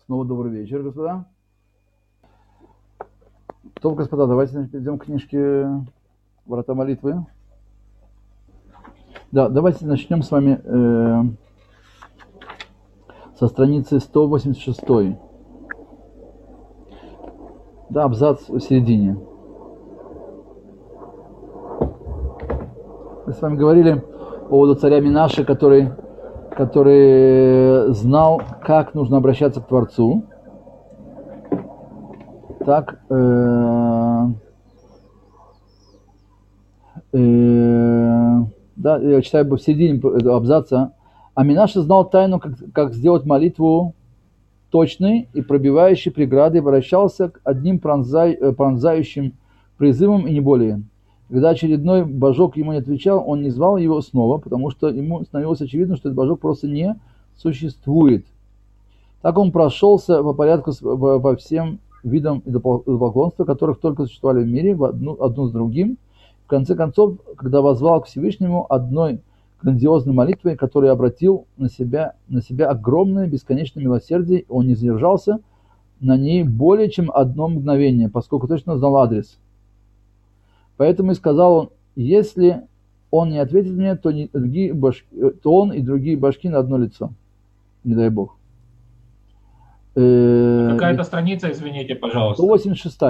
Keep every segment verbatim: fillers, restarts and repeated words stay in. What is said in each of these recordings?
Снова добрый вечер, господа. То, господа, давайте перейдем к книжке «Врата молитвы». Да, давайте начнем с вами э, со страницы сто восемьдесят шесть. Да, абзац в середине. Мы с вами говорили по поводу царя Минаши, который, который знал, как нужно обращаться к Творцу. Так, э, э, да, я читаю в середине этого абзаца. А Минаши знал тайну, как, как сделать молитву точной и пробивающей преграды, и обращался к одним пронзай, пронзающим призывом и не более. Когда очередной божок ему не отвечал, он не звал его снова, потому что ему становилось очевидно, что этот божок просто не существует. Так он прошелся по порядку по всем видам идолопоклонства, которых только существовали в мире, в одну, одну с другим. В конце концов, когда воззвал к Всевышнему одной грандиозной молитвой, которая обратил на себя, на себя огромное бесконечное милосердие, он не задержался на ней более чем одно мгновение, поскольку точно знал адрес. Поэтому и сказал он: если он не ответит мне, то, не, другие башки, то он и другие башки на одно лицо. Не дай бог. Какая-то страница, извините, пожалуйста. сто восемьдесят шесть.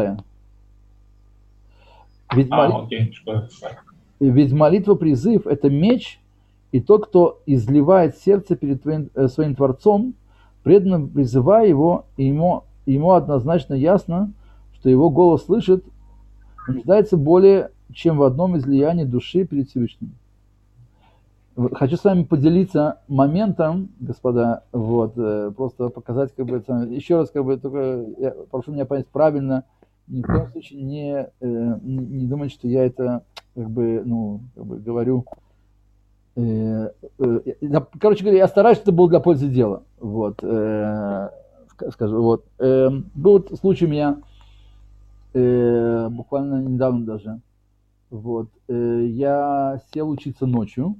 Ведь, а, молитва, окей. ведь молитва, призыв – это меч, и тот, кто изливает сердце перед твоим, э, своим Творцом, преданно призывая его, и ему, ему однозначно ясно, что его голос слышит, нуждается более чем в одном излиянии души перед Всевышним. Хочу с вами поделиться моментом, господа, вот, просто показать, как бы, еще раз, как бы, только я прошу меня понять правильно, ни в коем случае не, не, не думать, что я это, как бы, ну, как бы говорю, э, э, короче говоря, я стараюсь, чтобы это было для пользы дела, вот, э, скажу, вот, э, был случай у меня, э, буквально недавно даже, вот, э, я сел учиться ночью,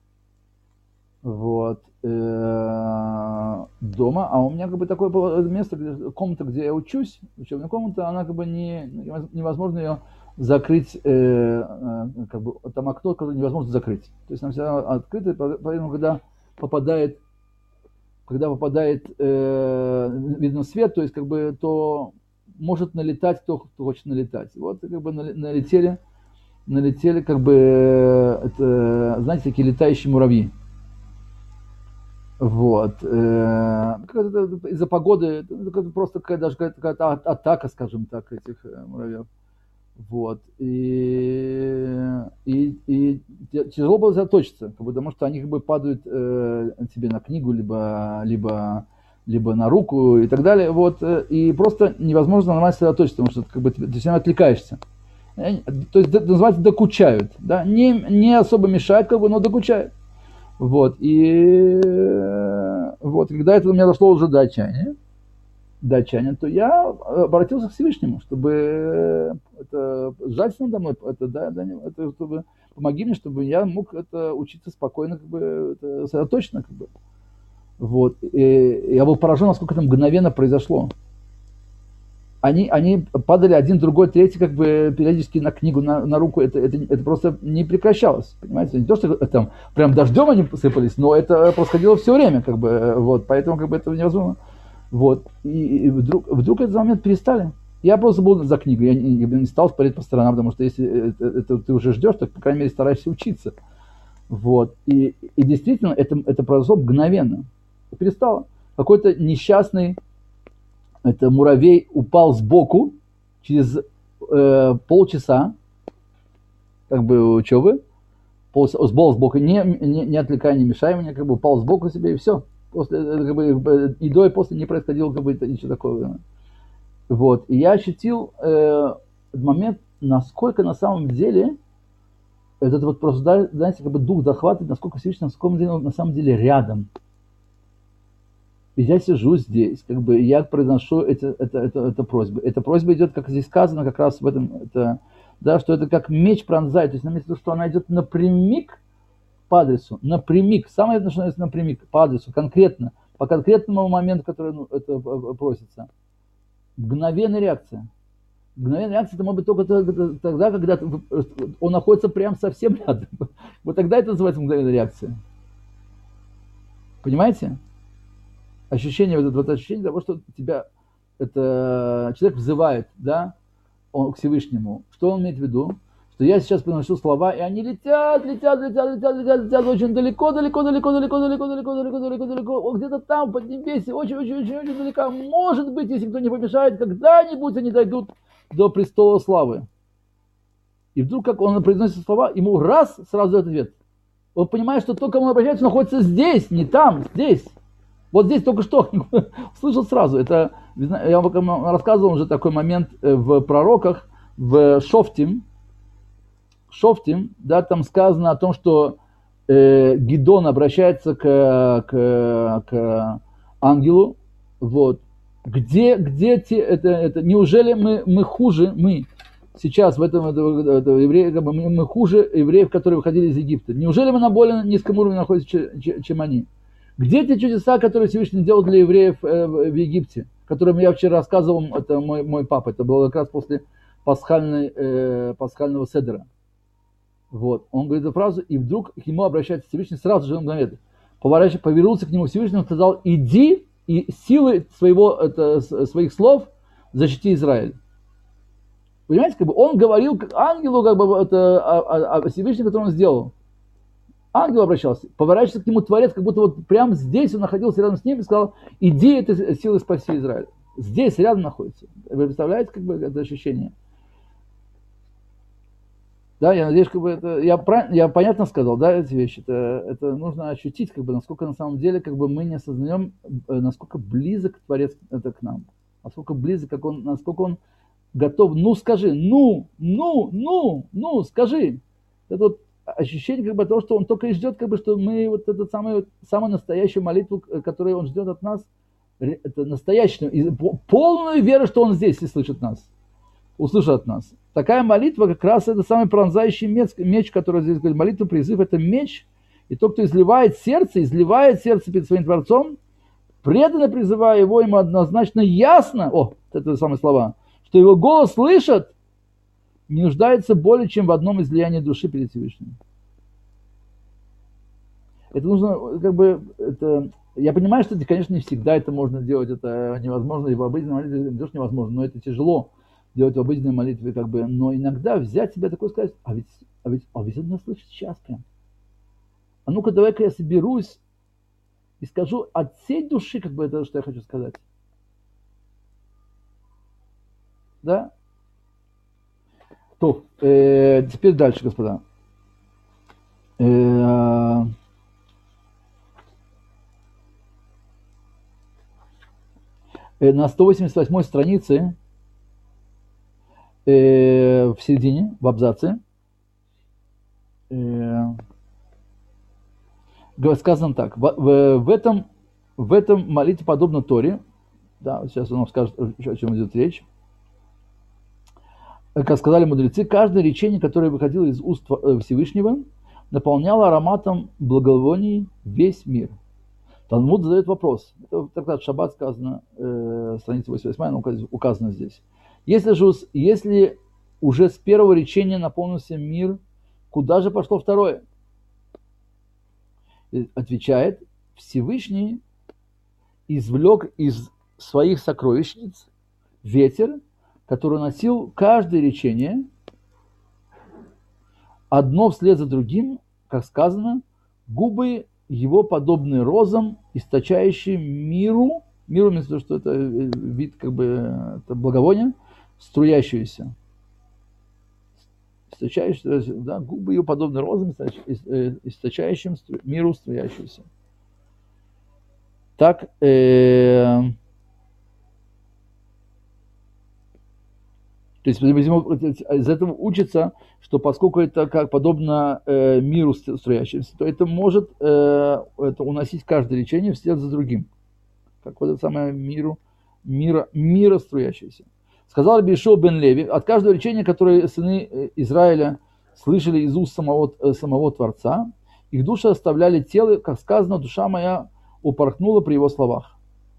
вот, э, дома, а у меня как бы такое было место, где, комната, где я учусь, учебная комната, она как бы не, невозможно ее закрыть, э, э, как бы там окно, которое невозможно закрыть, то есть она всегда открыта, поэтому когда попадает, когда попадает, э, видно свет, то есть как бы, то может налетать кто, кто хочет налетать, вот как бы налетели, налетели как бы, это, знаете, такие летающие муравьи. Вот. Из-за погоды, просто какая-то, даже какая-то атака, скажем так, этих муравьев. Вот. И, и, и тяжело было заточиться, потому что они как бы падают э, тебе на книгу, либо, либо, либо на руку и так далее. Вот. И просто невозможно нормально сосредоточиться, потому что как бы, ты все равно отвлекаешься. То есть, называется, докучают. Да? Не, не особо мешают, как бы, но докучают. Вот, и вот, когда это у меня дошло уже до отчаяния, до отчаяния, то я обратился к Всевышнему, чтобы это сжаться надо мной, это, да, да, это, чтобы помоги мне, чтобы я мог это учиться спокойно, как бы, это, сосредоточенно, как бы. Вот, и я был поражен, насколько это мгновенно произошло. Они, они падали один, другой, третий, как бы периодически на книгу, на, на руку, это, это, это просто не прекращалось, понимаете, не то, что там прям дождем они посыпались, но это происходило все время, как бы, вот, поэтому как бы это невозможно, вот, и, и вдруг, вдруг этот момент перестали, я просто был за книгу, я не, не стал смотреть по сторонам, потому что если это, это ты уже ждешь, то, по крайней мере, стараешься учиться, вот, и, и действительно это, это произошло мгновенно, перестало, какой-то несчастный это муравей упал сбоку через э, полчаса, как бы учебы, пол, сбол сбоку, не, не, не отвлекая, не мешая мне, как бы упал сбоку себе и все. После, как бы, и до, и после не происходило как бы, ничего такого. Вот. И я ощутил э, момент, насколько на самом деле этот вот просто, знаете, как бы дух захватывает, насколько Всевышний на самом деле, на самом деле рядом. И я сижу здесь, как бы я произношу это, это, это, это просьбу. Эта просьба идет, как здесь сказано, как раз в этом, это, да, что это как меч пронзает. То есть, наместо того, что она идет напрямик по адресу, напрямик, самое что напрямик по адресу, конкретно, по конкретному моменту, который ну, это просится. Мгновенная реакция. Мгновенная реакция это может быть только тогда, когда он находится прям совсем рядом. Вот тогда это называется мгновенная реакция. Понимаете? Ощущение, вот это вот ощущение того, что тебя это, человек взывает, да, он, к Всевышнему. Что он имеет в виду? Что я сейчас приношу слова, и они летят, летят, летят, летят, летят, летят очень далеко, далеко, далеко, далеко, далеко, далеко, далеко, далеко, далеко, где-то там, под небесе, очень, очень, очень, очень далеко. Может быть, если кто не помешает, когда-нибудь они дойдут до престола славы. И вдруг, как он произносит слова, ему раз, сразу дает ответ. Он понимает, что то, к кому он обращается, находится здесь, не там, здесь. Вот здесь только что слышал сразу. Это, я вам рассказывал уже такой момент в пророках, в Шофтим. Шофтим, да, там сказано о том, что э, Гидон обращается к, к, к ангелу. Вот. Где, где те, это, это, неужели мы, мы хуже, мы сейчас в этом это, это, евреи, как бы, мы, мы хуже евреев, которые выходили из Египта? Неужели мы на более низком уровне находимся, чем они? Где те чудеса, которые Всевышний делал для евреев э, в Египте, которым я вчера рассказывал, это мой, мой папа, это было как раз после пасхальной, э, пасхального седера. Вот. Он говорит эту фразу, и вдруг к нему обращается Всевышний сразу же мгновенно. Поворачивая, повернулся к нему Всевышний, он сказал: иди и силой своего, это, своих слов защити Израиль. Понимаете, как бы он говорил к ангелу, как бы, это, о, о Всевышнем, который он сделал. Ангел обращался, поворачивается к нему Творец, как будто вот прямо здесь он находился рядом с ним и сказал: иди этой силой спаси Израиль. Здесь рядом находится. Вы представляете, как бы, это ощущение? Да, я надеюсь, как бы это, я, я понятно сказал, да, эти вещи. Это, это нужно ощутить, как бы, насколько на самом деле, как бы, мы не осознаем, насколько близок Творец это к нам, насколько близок, как он, насколько он готов. Ну скажи, ну, ну, ну, ну, скажи. Это вот ощущение, как бы, того, что он только и ждет, как бы, что мы вот эту самую, самую настоящую молитву, которую он ждет от нас, это настоящую, полную веру, что он здесь и слышит нас, услышит от нас. Такая молитва как раз это самый пронзающий меч, меч, который здесь говорит. Молитва, призыв, это меч. И тот, кто изливает сердце, изливает сердце перед своим Творцом, преданно призывая его, ему однозначно ясно, о, это самые слова, что его голос слышат, не нуждается более, чем в одном излиянии души перед Всевышним. Это нужно, как бы, это, я понимаю, что, это, конечно, не всегда это можно делать, это невозможно, и в обыденной молитве это тоже невозможно, но это тяжело делать в обыденной молитве, как бы, но иногда взять себя такое и сказать: а ведь, а ведь, а ведь он меня слышит сейчас прям. А ну-ка, давай-ка я соберусь и скажу от всей души, как бы, это, что я хочу сказать. Да? То, э, теперь дальше, господа. Э, э, на сто восемьдесят восьмой странице в середине, в абзаце, э, сказано так: в, в, в, этом, в этом молитве подобно Торе, да, сейчас он нам скажет, о чем идет речь. Как сказали мудрецы, каждое речение, которое выходило из уст Всевышнего, наполняло ароматом благовоний весь мир. Талмуд задает вопрос. Это трактат Шаббат сказано, э, страница восемьдесят восьмая, она указана здесь. Если же если уже с первого речения наполнился мир, куда же пошло второе? И отвечает: Всевышний извлек из своих сокровищниц ветер, который носил каждое речение, одно вслед за другим, как сказано, губы его подобные розам, источающие миру, миру, вместо того, что это вид, как бы, это благовоние, струящиеся. Источающиеся, да, губы ее подобные розам, источающим миру струящиеся. Так, э, то есть из этого учится, что поскольку это как подобно э, миру струящемуся, то это может э, это уносить каждое речение вслед за другим. Как вот это самое миру, мира, мира струящееся. Сказал Раби Йошуа бен Леви: от каждого речения, которое сыны Израиля слышали из уст самого, самого Творца, их души оставляли тело, как сказано: душа моя упорхнуло при его словах.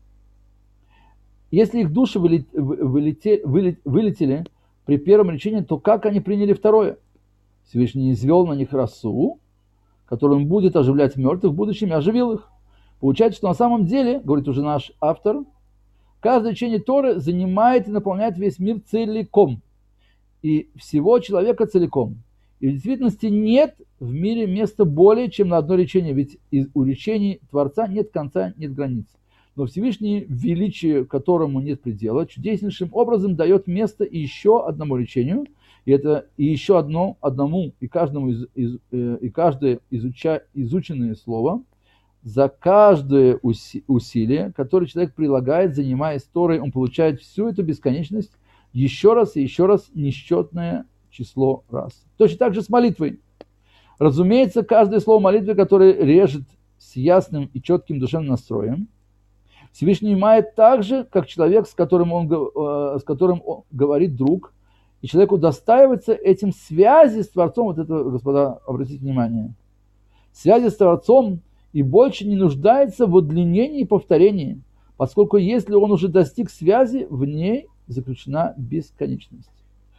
Если их души вылетели, вылетели при первом речении, то как они приняли второе? Всевышний низвел на них росу, которую он будет оживлять мертвых в будущем, и оживил их. Получается, что на самом деле, говорит уже наш автор, каждое речение Торы занимает и наполняет весь мир целиком. И всего человека целиком. И в действительности нет в мире места более, чем на одно речение, ведь у речений Творца нет конца, нет границ. Но Всевышний, величие которому нет предела, чудеснейшим образом дает место и еще одному речению, и это и еще одно, одному и каждому из, из, э, и каждое изуча, изученное слово, за каждое уси, усилие, которое человек прилагает, занимаясь Торой, он получает всю эту бесконечность еще раз и еще раз несчетное число раз. Точно так же с молитвой. Разумеется, каждое слово молитвы, которое режет с ясным и четким душевным настроем, Всевышний понимает так же, как человек, с которым он, с которым он говорит друг, и человеку достаивается этим связи с Творцом, вот это, господа, обратите внимание, связи с Творцом и больше не нуждается в удлинении и повторении, поскольку если он уже достиг связи, в ней заключена бесконечность.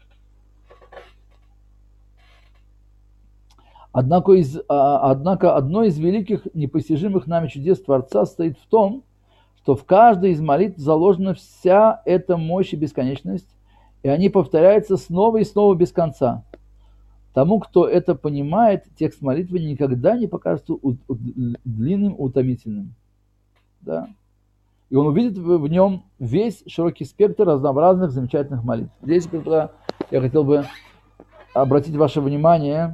Однако, из, однако одно из великих непостижимых нами чудес Творца стоит в том, что в каждой из молитв заложена вся эта мощь и бесконечность, и они повторяются снова и снова без конца. Тому, кто это понимает, текст молитвы никогда не покажется длинным, утомительным. Да? И он увидит в нем весь широкий спектр разнообразных замечательных молитв. Здесь я хотел бы обратить ваше внимание.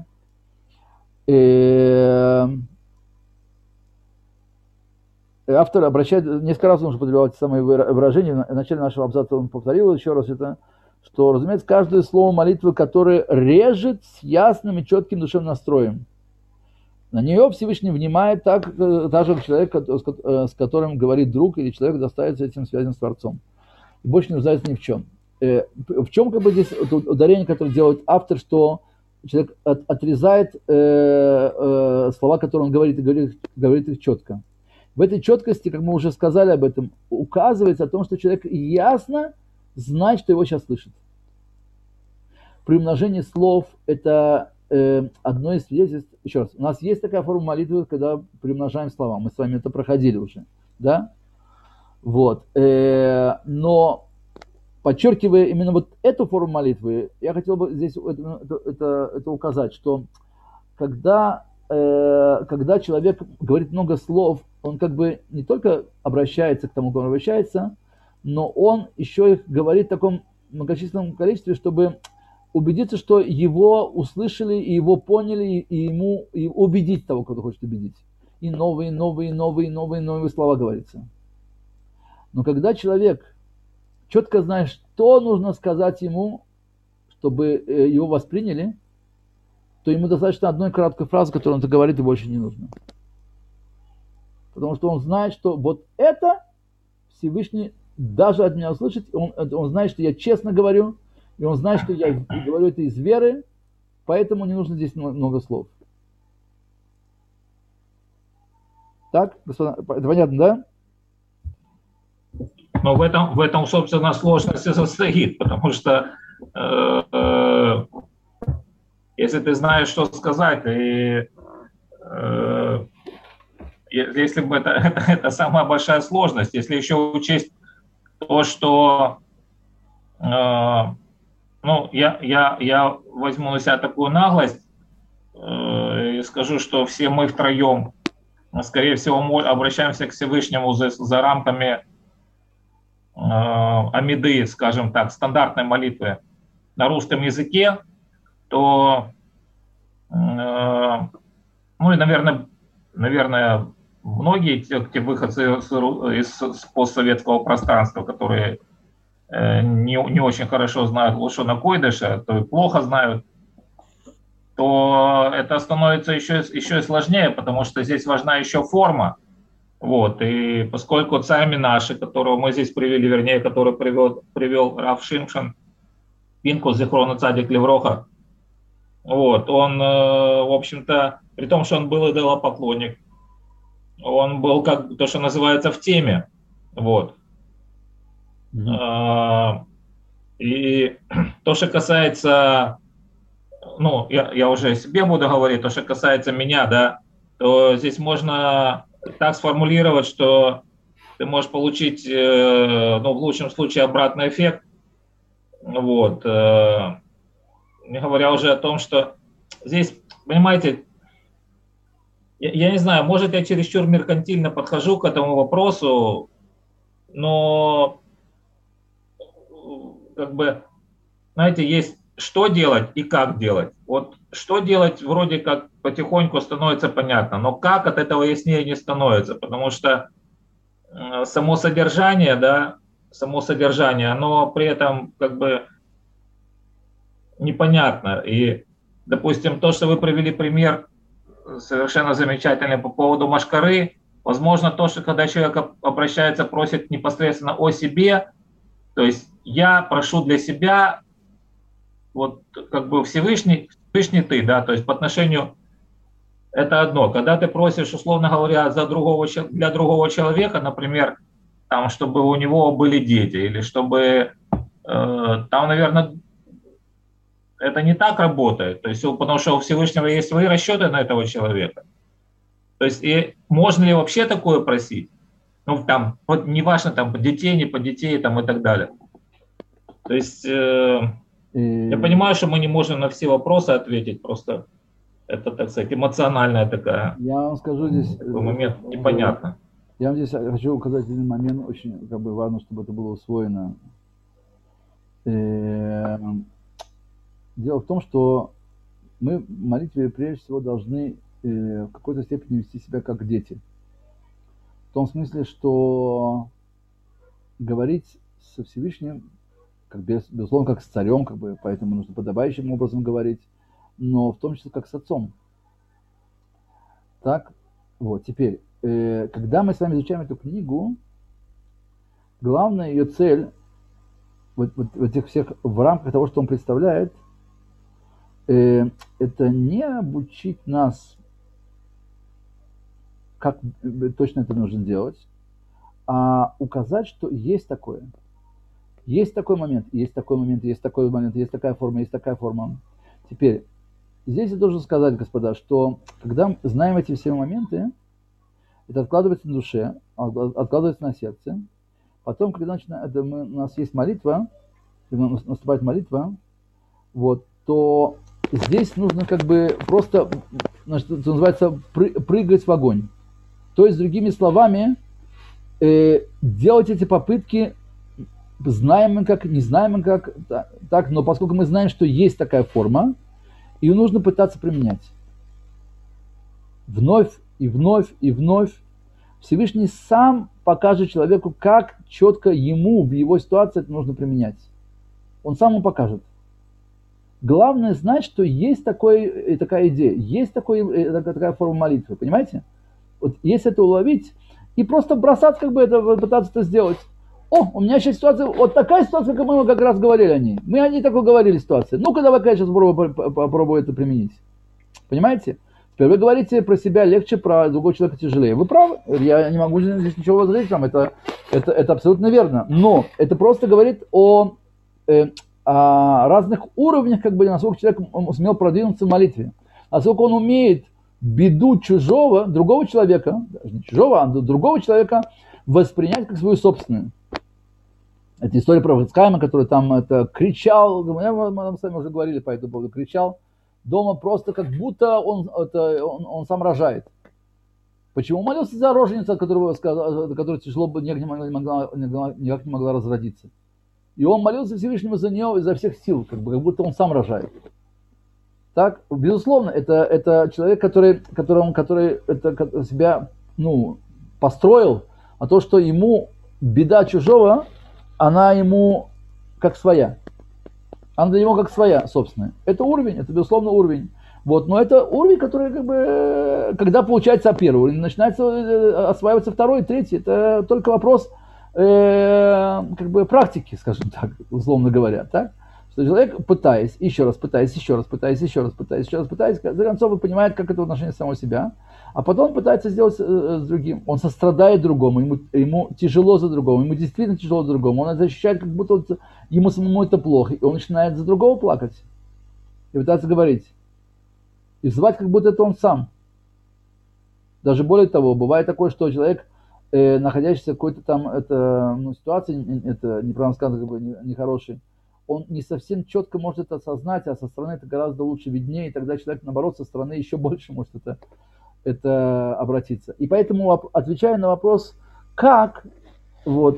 Автор обращает, несколько раз он уже употреблял эти самые выражения, в начале нашего абзаца он повторил еще раз это, что, разумеется, каждое слово молитвы, которое режет с ясным и четким душевным настроем, на нее Всевышний внимает так, так же человек, с которым говорит друг, или человек достается этим связям с Творцом. И больше не нуждается ни в чем. В чем как бы здесь ударение, которое делает автор, что человек от, отрезает э, э, слова, которые он говорит, и говорит, говорит их четко. В этой четкости, как мы уже сказали об этом, указывается о том, что человек ясно знает, что его сейчас слышит. При умножении слов это э, одно из свидетельств. Еще раз, у нас есть такая форма молитвы, когда приумножаем слова. Мы с вами это проходили уже. Да? Вот. Э, но подчеркивая именно вот эту форму молитвы, я хотел бы здесь это, это, это указать, что когда, э, когда человек говорит много слов, он как бы не только обращается к тому, кому он обращается, но он еще их говорит в таком многочисленном количестве, чтобы убедиться, что его услышали, и его поняли, и ему и убедить того, кого хочет убедить. И новые, новые, новые, новые, новые слова говорится. Но когда человек четко знает, что нужно сказать ему, чтобы его восприняли, то ему достаточно одной короткой фразы, которую он говорит, и больше не нужно. Потому что он знает, что вот это Всевышний даже от меня услышит, он, он знает, что я честно говорю, и он знает, что я говорю это из веры, поэтому не нужно здесь много слов. Так, господа, это понятно, да? Но в этом, в этом, собственно, сложность и состоит, потому что э, э, если ты знаешь, что сказать, и э, если бы это, это, это самая большая сложность, если еще учесть то, что э, ну, я, я, я возьму на себя такую наглость э, и скажу, что все мы втроем, скорее всего, мы обращаемся к Всевышнему за, за рамками э, амиды, скажем так, стандартной молитвы на русском языке, то, э, ну и, наверное, наверное, многие те, те выходцы из, из постсоветского пространства, которые э, не, не очень хорошо знают лошона койдеша, то плохо знают, то это становится еще, еще и сложнее, потому что здесь важна еще форма. Вот, и поскольку царь Менаши, которого мы здесь привели, вернее, который привел, привел Рав Шимшон Пинкус Зихрона Цадик Левроха, вот, он, э, в общем-то, при том, что он был идолопоклонник, он был, как то, что называется, в теме. Вот. Mm-hmm. И то, что касается, ну, я, я уже о себе буду говорить, то, что касается меня, да, то здесь можно так сформулировать, что ты можешь получить, ну, в лучшем случае, обратный эффект. Вот. Не говоря уже о том, что здесь, понимаете, я, я не знаю, может, я чересчур меркантильно подхожу к этому вопросу, но как бы, знаете, есть что делать и как делать. Вот что делать вроде как потихоньку становится понятно, но как от этого яснее не становится, потому что само содержание, да, само содержание, оно при этом как бы непонятно. И, допустим, то, что вы привели пример совершенно замечательный по поводу машкары, возможно, то, что когда человек обращается, просит непосредственно о себе, то есть я прошу для себя, вот как бы Всевышний, Всевышний ты, да, то есть по отношению, это одно. Когда ты просишь, условно говоря, за другого, для другого человека, например, там, чтобы у него были дети, или чтобы, э, там, наверное, это не так работает, то есть, потому что у Всевышнего есть свои расчеты на этого человека. То есть, и можно ли вообще такое просить? Ну, там, вот неважно, там, по детей, не по детей, там, и так далее. То есть, э, и... я понимаю, что мы не можем на все вопросы ответить, просто это, так сказать, эмоциональная такая. Я вам скажу здесь... Такой момент непонятно. Я вам здесь хочу указать один момент, очень как бы важно, чтобы это было усвоено. Дело в том, что мы в молитве прежде всего должны в какой-то степени вести себя как дети. В том смысле, что говорить со Всевышним, как без, безусловно, как с царем, как бы, поэтому нужно подобающим образом говорить, но в том числе как с отцом. Так, вот, теперь, э, когда мы с вами изучаем эту книгу, главная ее цель, вот, вот, в этих всех, в рамках того, что он представляет, э, это не обучить нас, как точно это нужно делать, а указать, что есть такое. Есть такой момент, есть такой момент, есть такой момент, есть такая форма, есть такая форма. Теперь, здесь я должен сказать, господа, что когда мы знаем эти все моменты, это откладывается на душе, откладывается на сердце. Потом, когда начинаем, это мы, у нас есть молитва, когда наступает молитва, вот, то здесь нужно как бы просто, значит, это называется, прыгать в огонь. То есть, другими словами, э, делать эти попытки, знаем мы как, не знаем мы как, так, но поскольку мы знаем, что есть такая форма, ее нужно пытаться применять. Вновь и вновь и вновь. Всевышний сам покажет человеку, как четко ему в его ситуации это нужно применять. Он сам ему покажет. Главное знать, что есть такой, такая идея, есть такой, такая форма молитвы, понимаете? Вот если это уловить и просто бросаться, как бы это, пытаться это сделать. О, у меня сейчас ситуация, вот такая ситуация, как мы как раз говорили о ней. Мы о ней такой говорили ситуации. Ну-ка, давай-ка я сейчас попробую, попробую это применить. Понимаете? Теперь вы говорите про себя легче, про другого человека тяжелее. Вы правы, я не могу здесь ничего возразить вам, это, это, это абсолютно верно. Но это просто говорит о, э, о разных уровнях, как бы, насколько человек сумел продвинуться в молитве. Насколько он умеет беду чужого, другого человека, даже не чужого, а другого человека воспринять как свою собственную. Это история про Ицхайма, который там это кричал, мы, мы с вами уже говорили по этому поводу, кричал дома просто как будто он, это, он, он сам рожает. Почему молился за роженицу, которая, которая тяжело никак не могла, никак не могла разродиться? И он молился Всевышнему за нее изо всех сил, как, бы, как будто он сам рожает. Так, безусловно, это, это человек, который, который, который это, себя ну, построил, а то, что ему беда чужого, она ему как своя. Она для него как своя, собственная. Это уровень, это, безусловно, уровень. Вот, но это уровень, который, как бы, когда получается первый уровень, начинается осваиваться второй, третий. Это только вопрос э, как бы практики, скажем так, условно говоря. Так? Что человек, пытаясь, еще раз пытаясь, еще раз пытаясь, еще раз пытаясь, еще раз пытаясь, в конце концов он понимает, как это в отношении самого себя, а потом пытается сделать э, с другим. Он сострадает другому, ему, ему тяжело за другого, ему действительно тяжело за другому, он это ощущает, как будто вот ему самому это плохо, и он начинает за другого плакать и пытаться говорить, и звать, как будто это он сам. Даже более того, бывает такое, что человек, э, находящийся в какой-то там это, ну, ситуации, это неправильно сказано, как бы нехорошей, он не совсем четко может это осознать, а со стороны это гораздо лучше виднее, и тогда человек, наоборот, со стороны еще больше может это, это обратиться. И поэтому, отвечая на вопрос, как, вот,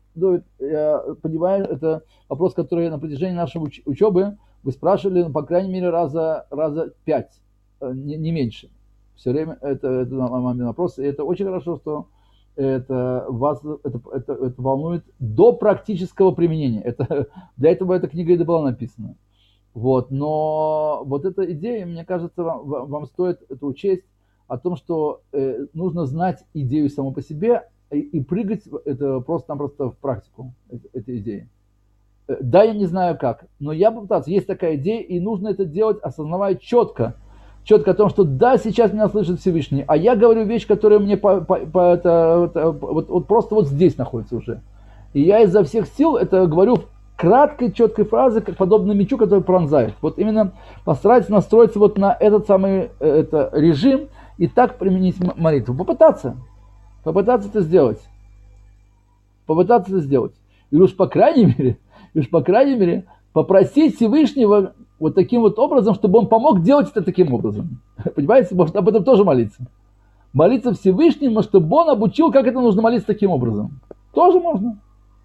я понимаю, это вопрос, который на протяжении нашей уч- учебы вы спрашивали, ну, по крайней мере, раза, раза пять, не, не меньше. Все время это, это мамин вопрос, и это очень хорошо, что это вас это, это, это волнует до практического применения. Это, для этого эта книга и была написана. Вот. Но вот эта идея, мне кажется, вам, вам стоит это учесть, о том, что э, нужно знать идею саму по себе и, и прыгать это просто-напросто в практику это, этой идеи. Э, да, я не знаю как, но я попытался. Есть такая идея, и нужно это делать, осознавая четко, четко о том, что да, сейчас меня слышит Всевышний, а я говорю вещь, которая мне по, по, по, это, это, вот, вот просто вот здесь находится уже. И я изо всех сил это говорю в краткой, четкой фразе, как подобно мечу, который пронзает. Вот именно постараться настроиться вот на этот самый это, режим и так применить молитву. Попытаться. Попытаться это сделать. Попытаться это сделать. И уж по крайней мере, и уж по крайней мере, попросить Всевышнего вот таким вот образом, чтобы он помог делать это таким образом. Понимаете, может об этом тоже молиться. Молиться Всевышнему, чтобы он обучил, как это нужно молиться таким образом. Тоже можно.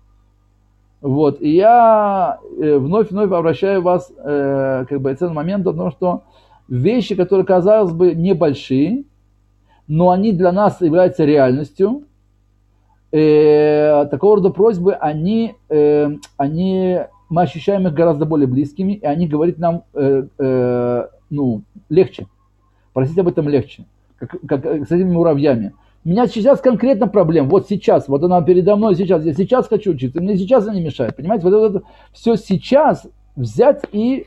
Вот, и я вновь-вновь обращаю вас э, как бы к этому моменту, потому что вещи, которые, казалось бы, небольшие, но они для нас являются реальностью, э, такого рода просьбы, они, э, они мы ощущаем их гораздо более близкими, и они говорят нам э, э, ну, легче. Просить об этом легче. Как, как с этими муравьями. У меня сейчас конкретно проблема. Вот сейчас, вот она передо мной сейчас. Я сейчас хочу учиться. Мне сейчас она не мешает. Понимаете, вот это все сейчас взять и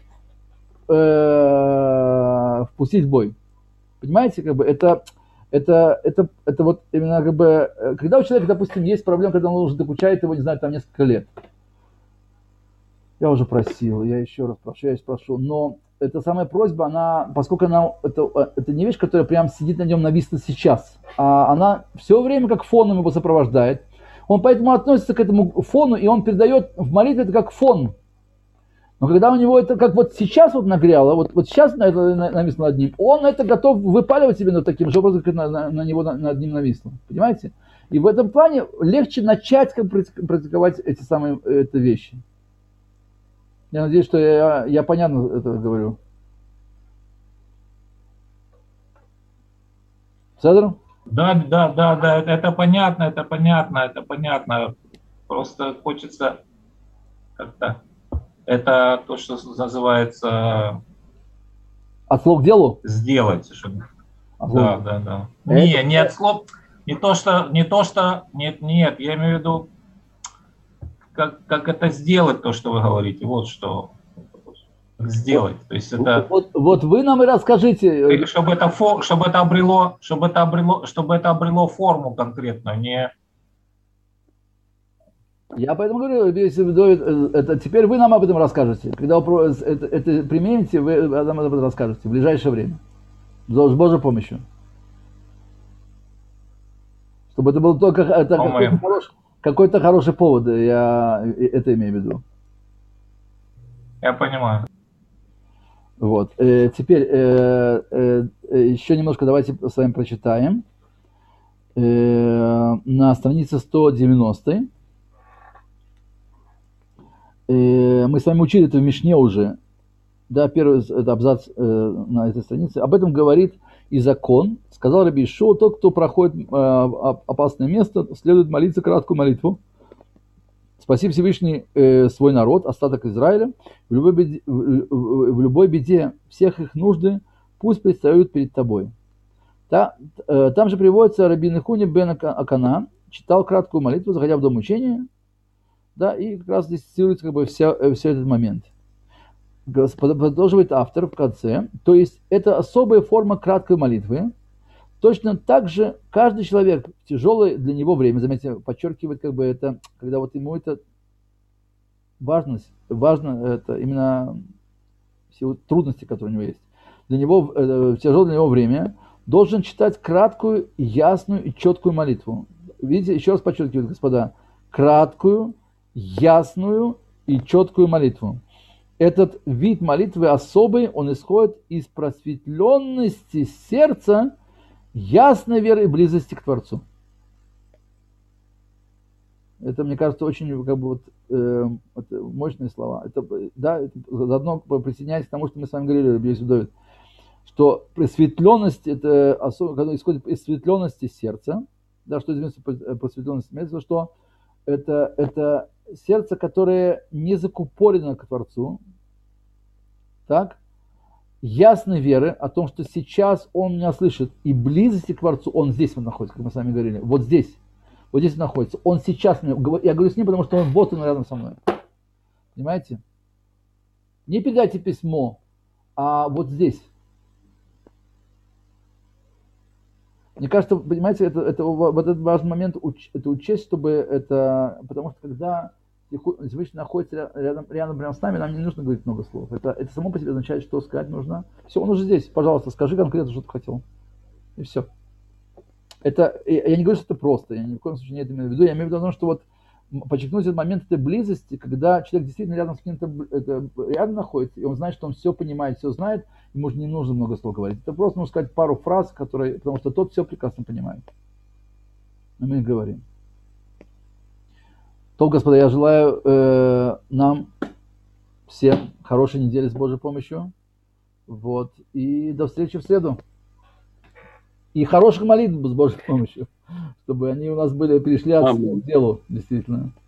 э, впустить в бой. Понимаете, как бы это, это, это, это вот именно как бы, когда у человека, допустим, есть проблема, когда он уже докучает его, не знаю, там несколько лет. Я уже просил, я еще раз прошу, я еще прошу, но эта самая просьба, она, поскольку она, это, это не вещь, которая прям сидит на нем нависла сейчас, а она все время как фоном его сопровождает, он поэтому относится к этому фону, и он передает в молитве это как фон. Но когда у него это как вот сейчас вот нагрело, вот, вот сейчас это нависло над ним, он это готов выпаливать себе над таким же образом, как на, на, на него над ним нависло. Понимаете? И в этом плане легче начать как практиковать эти самые это вещи. Я надеюсь, что я, я понятно это говорю. Седр? Да, да, да, да, это понятно, это понятно, это понятно. Просто хочется как-то... Это то, что называется... От слов к делу? Сделать. Чтобы... От да, да, да. Это... Не, не от слов... Не то, что... Не то, что... Нет, нет, я имею в виду... Как, как это сделать, то, что вы говорите. Вот что. Сделать. То есть это... Вот, вот вы нам и расскажите. Чтобы это, фо, чтобы это обрело, чтобы это обрело, чтобы это обрело форму конкретную, не... Я поэтому говорю, это, теперь вы нам об этом расскажете. Когда вы это, это примените, вы нам об этом расскажете в ближайшее время. С Божьей помощью. Чтобы это был только это какой-то, хороший, какой-то хороший повод, я это имею в виду. Я понимаю. Вот. Э, теперь э, э, еще немножко давайте с вами прочитаем. Э, на странице сто девяносто. Э, мы с вами учили это в Мишне уже. Да, первый это абзац э, на этой странице. Об этом говорит и закон. Сказал Раби Йошуа, тот, кто проходит э, опасное место, следует молиться краткую молитву. Спаси Всевышний э, свой народ, остаток Израиля, в любой, беде, в, в, в любой беде всех их нужды пусть предстают перед тобой. Та, э, там же приводится Раби Нехуни бен Акана, читал краткую молитву, заходя в дом учения, да, и как раз здесь цитируется как бы вся, все этот момент. продолживает автор в конце, то есть это особая форма краткой молитвы. Точно так же каждый человек в тяжелое для него время, заметьте, подчеркивает как бы это, когда вот ему это важность, важно это именно все трудности, которые у него есть. Для него в тяжелое для него время должен читать краткую, ясную и четкую молитву. Видите, еще раз подчеркиваю, господа, краткую, ясную и четкую молитву. Этот вид молитвы особый, он исходит из просветленности сердца, ясной веры и близости к Творцу. Это, мне кажется, очень как бы, вот, э, это мощные слова. Это, да, это заодно присоединяясь к тому, что мы с вами говорили, Рабби Йосиф Довид, что просветленность, это особо, когда исходит из просветленности сердца, да, что известно просветленность, имеется, что это, это сердце, которое не закупорено к Творцу, так, ясной веры о том, что сейчас он меня слышит, и близости к Творцу, он здесь вот находится, как мы с вами говорили, вот здесь, вот здесь он находится, он сейчас, я говорю с ним, потому что он вот он рядом со мной, понимаете? Не передайте письмо, а вот здесь. Мне кажется, понимаете, это, это, вот этот важный момент, это учесть, чтобы это, потому что когда Всевышний находится рядом, рядом прямо с нами, нам не нужно говорить много слов. Это, это само по себе означает, что сказать нужно. Все, он уже здесь, пожалуйста, скажи конкретно, что ты хотел. И все. Это, я не говорю, что это просто, я ни в коем случае не это имею в виду. Я имею в виду, что вот подчеркнуть этот момент этой близости, когда человек действительно рядом с кем-то рядом находится, и он знает, что он все понимает, все знает, ему же не нужно много слов говорить. Это просто нужно сказать пару фраз, которые, потому что тот все прекрасно понимает. Но мы их говорим. То, господа, я желаю э, нам всем хорошей недели с Божьей помощью. Вот. И до встречи в среду. И хороших молитв с Божьей помощью, чтобы они у нас были, перешли от к делу, действительно.